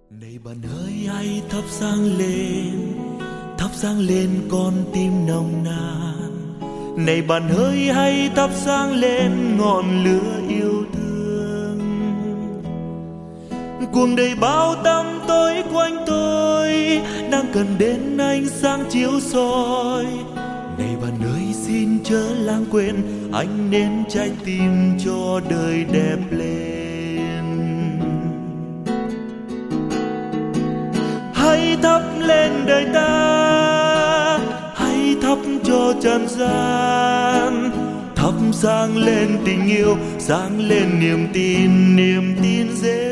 Này bạn ơi hãy thắp sáng lên con tim nồng nàn. Này bạn ơi hãy thắp sáng lên ngọn lửa yêu thương. Cuồng đầy bao tăm tối quanh tôi đang cần đến ánh sáng chiếu soi. Này bạn ơi xin chớ lãng quên, anh nên trái tim cho đời đẹp lên. Hãy thắp lên đời ta, hãy thắp cho trần gian, thắp sáng lên tình yêu, sáng lên niềm tin dễ